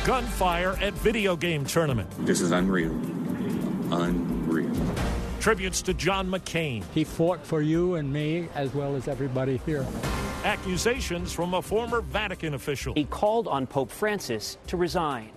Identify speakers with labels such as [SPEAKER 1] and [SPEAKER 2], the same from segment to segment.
[SPEAKER 1] Gunfire at video game tournament.
[SPEAKER 2] This is unreal. Unreal.
[SPEAKER 1] Tributes to John McCain.
[SPEAKER 3] He fought for you and me as well as everybody here.
[SPEAKER 1] Accusations from a former Vatican official.
[SPEAKER 4] He called on Pope Francis to resign.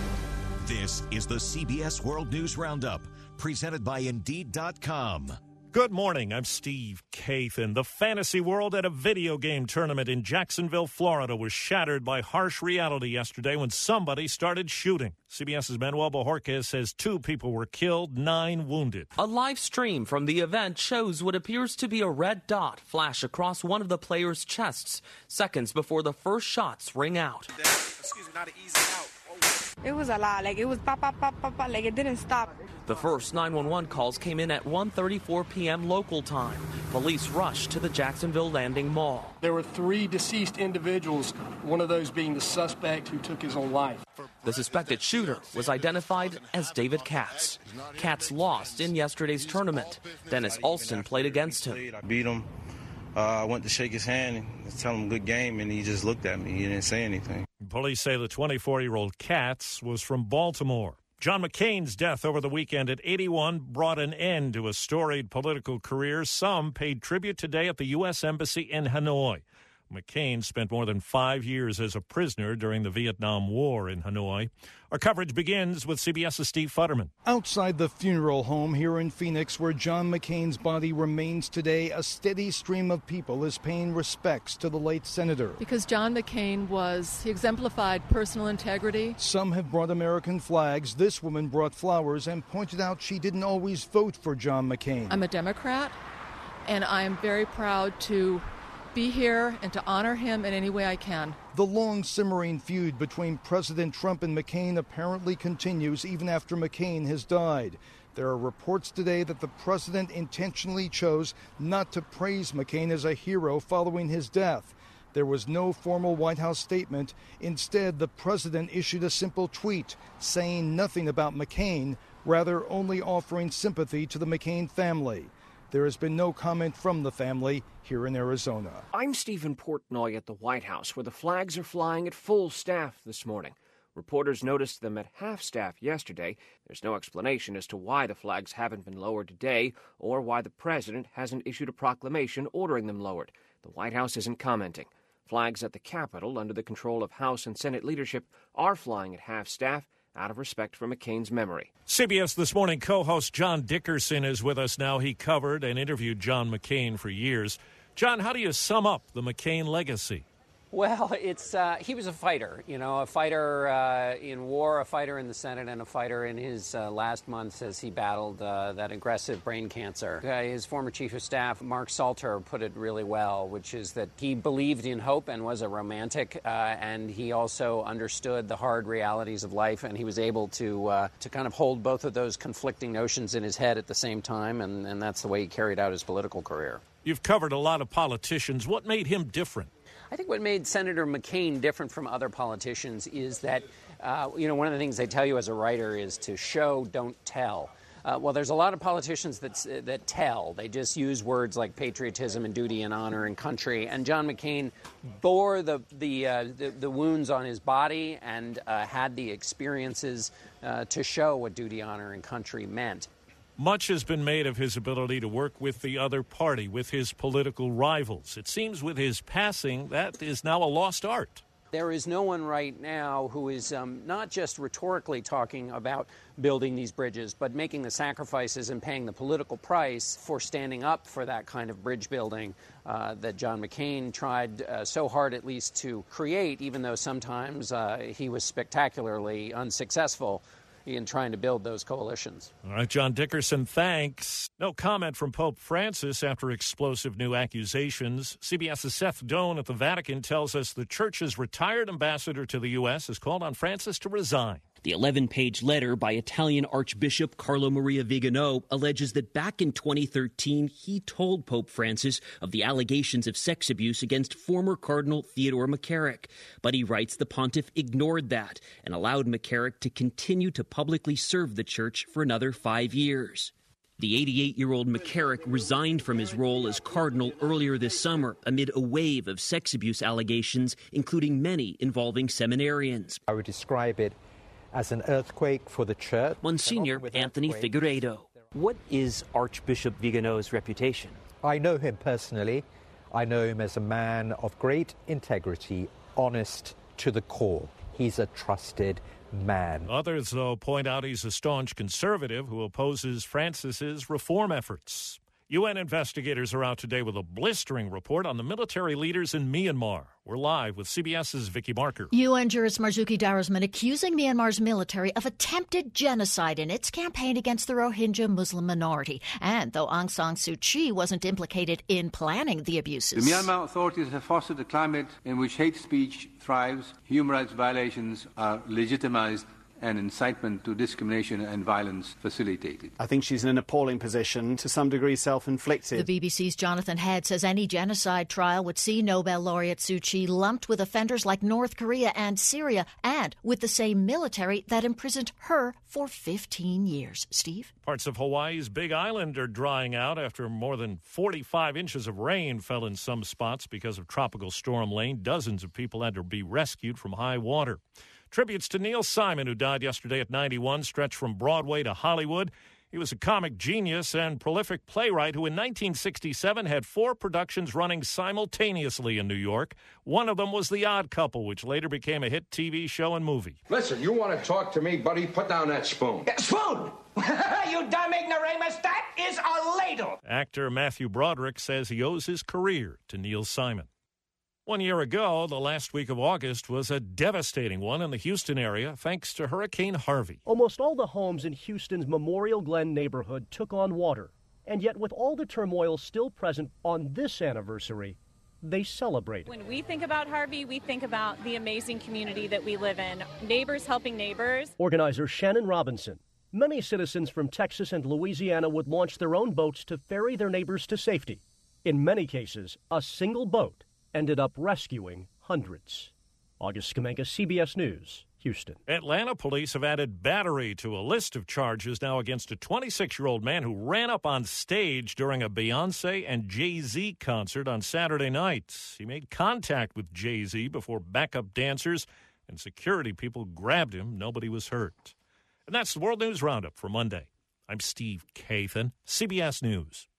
[SPEAKER 5] This is the CBS World News Roundup, presented by Indeed.com.
[SPEAKER 1] Good morning, I'm Steve Kathan. The fantasy world at a video game tournament in Jacksonville, Florida was shattered by harsh reality yesterday when somebody started shooting. CBS's Manuel Bojorquez says 2 people were killed, 9 wounded.
[SPEAKER 6] A live stream from the event shows what appears to be a red dot flash across one of the players' chests seconds before the first shots ring out.
[SPEAKER 7] Excuse me, not an easy out.
[SPEAKER 8] It was a lot. Like, it was pop, pop, pop, pop, pop. Like, it didn't stop.
[SPEAKER 6] The first 911 calls came in at 1:34 p.m. local time. Police rushed to the Jacksonville Landing Mall.
[SPEAKER 9] There were 3 deceased individuals, one of those being the suspect who took his own life.
[SPEAKER 6] The suspected shooter was identified as David Katz. Katz lost in yesterday's tournament. Dennis Alston played against him.
[SPEAKER 10] I beat him. I went to shake his hand and tell him good game, and he just looked at me. He didn't say anything.
[SPEAKER 1] Police say the 24-year-old Katz was from Baltimore. John McCain's death over the weekend at 81 brought an end to a storied political career. Some paid tribute today at the U.S. Embassy in Hanoi. McCain spent more than 5 years as a prisoner during the Vietnam War in Hanoi. Our coverage begins with CBS's Steve Futterman.
[SPEAKER 11] Outside the funeral home here in Phoenix, where John McCain's body remains today, a steady stream of people is paying respects to the late senator.
[SPEAKER 12] Because John McCain he exemplified personal integrity.
[SPEAKER 11] Some have brought American flags. This woman brought flowers and pointed out she didn't always vote for John McCain.
[SPEAKER 12] I'm a Democrat, and I am very proud to be here and to honor him in any way I can.
[SPEAKER 11] The long simmering feud between President Trump and McCain apparently continues even after McCain has died. There are reports today that the president intentionally chose not to praise McCain as a hero following his death. There was no formal White House statement. Instead, the president issued a simple tweet saying nothing about McCain, rather only offering sympathy to the McCain family. There has been no comment from the family here in Arizona.
[SPEAKER 13] I'm Stephen Portnoy at the White House, where the flags are flying at full staff this morning. Reporters noticed them at half staff yesterday. There's no explanation as to why the flags haven't been lowered today or why the president hasn't issued a proclamation ordering them lowered. The White House isn't commenting. Flags at the Capitol, under the control of House and Senate leadership, are flying at half staff out of respect for McCain's memory.
[SPEAKER 1] CBS This Morning co-host John Dickerson is with us now. He covered and interviewed John McCain for years. John, how do you sum up the McCain legacy?
[SPEAKER 14] Well, he was a fighter, a fighter in war, a fighter in the Senate, and a fighter in his last months as he battled that aggressive brain cancer. His former chief of staff, Mark Salter, put it really well, which is that he believed in hope and was a romantic, and he also understood the hard realities of life, and he was able to kind of hold both of those conflicting notions in his head at the same time, and that's the way he carried out his political career.
[SPEAKER 1] You've covered a lot of politicians. What made him different?
[SPEAKER 14] I think what made Senator McCain different from other politicians is that, one of the things they tell you as a writer is to show, don't tell. Well, there's a lot of politicians that tell. They just use words like patriotism and duty and honor and country. And John McCain bore the wounds on his body and had the experiences to show what duty, honor, and country meant.
[SPEAKER 1] Much has been made of his ability to work with the other party, with his political rivals. It seems with his passing, that is now a lost art.
[SPEAKER 14] There is no one right now who is not just rhetorically talking about building these bridges, but making the sacrifices and paying the political price for standing up for that kind of bridge building that John McCain tried so hard at least to create, even though sometimes he was spectacularly unsuccessful in trying to build those coalitions.
[SPEAKER 1] All right, John Dickerson, thanks. No comment from Pope Francis after explosive new accusations. CBS's Seth Doan at the Vatican tells us the Church's retired ambassador to the U.S. has called on Francis to resign.
[SPEAKER 4] The 11-page letter by Italian Archbishop Carlo Maria Vigano alleges that back in 2013, he told Pope Francis of the allegations of sex abuse against former Cardinal Theodore McCarrick. But he writes the pontiff ignored that and allowed McCarrick to continue to publicly serve the church for another 5 years. The 88-year-old McCarrick resigned from his role as cardinal earlier this summer amid a wave of sex abuse allegations, including many involving seminarians.
[SPEAKER 15] I would describe it as an earthquake for the church.
[SPEAKER 4] Monsignor Anthony Figueiredo.
[SPEAKER 16] What is Archbishop Vigano's reputation?
[SPEAKER 15] I know him personally. I know him as a man of great integrity, honest to the core. He's a trusted man.
[SPEAKER 1] Others, though, point out he's a staunch conservative who opposes Francis's reform efforts. UN investigators are out today with a blistering report on the military leaders in Myanmar. We're live with CBS's Vicky Barker.
[SPEAKER 17] UN jurist Marzuki Darusman accusing Myanmar's military of attempted genocide in its campaign against the Rohingya Muslim minority. And though Aung San Suu Kyi wasn't implicated in planning the abuses.
[SPEAKER 18] The Myanmar authorities have fostered a climate in which hate speech thrives, human rights violations are legitimized, and incitement to discrimination and violence facilitated.
[SPEAKER 19] I think she's in an appalling position, to some degree self-inflicted.
[SPEAKER 17] The BBC's Jonathan Head says any genocide trial would see Nobel laureate Suu Kyi lumped with offenders like North Korea and Syria, and with the same military that imprisoned her for 15 years. Steve?
[SPEAKER 1] Parts of Hawaii's Big Island are drying out after more than 45 inches of rain fell in some spots because of Tropical Storm Lane. Dozens of people had to be rescued from high water. Tributes to Neil Simon, who died yesterday at 91, stretch from Broadway to Hollywood. He was a comic genius and prolific playwright who in 1967 had 4 productions running simultaneously in New York. One of them was The Odd Couple, which later became a hit TV show and movie.
[SPEAKER 20] Listen, you want to talk to me, buddy? Put down that spoon.
[SPEAKER 21] Spoon? You dumb ignoramus, that is a ladle.
[SPEAKER 1] Actor Matthew Broderick says he owes his career to Neil Simon. 1 year ago, the last week of August was a devastating one in the Houston area thanks to Hurricane Harvey.
[SPEAKER 22] Almost all the homes in Houston's Memorial Glen neighborhood took on water. And yet, with all the turmoil still present on this anniversary, they celebrate.
[SPEAKER 23] When we think about Harvey, we think about the amazing community that we live in. Neighbors helping neighbors.
[SPEAKER 22] Organizer Shannon Robinson. Many citizens from Texas and Louisiana would launch their own boats to ferry their neighbors to safety. In many cases, a single boat ended up rescuing hundreds. August Skamenka, CBS News, Houston.
[SPEAKER 1] Atlanta police have added battery to a list of charges now against a 26-year-old man who ran up on stage during a Beyoncé and Jay-Z concert on Saturday night. He made contact with Jay-Z before backup dancers and security people grabbed him. Nobody was hurt. And that's the World News Roundup for Monday. I'm Steve Kathan, CBS News.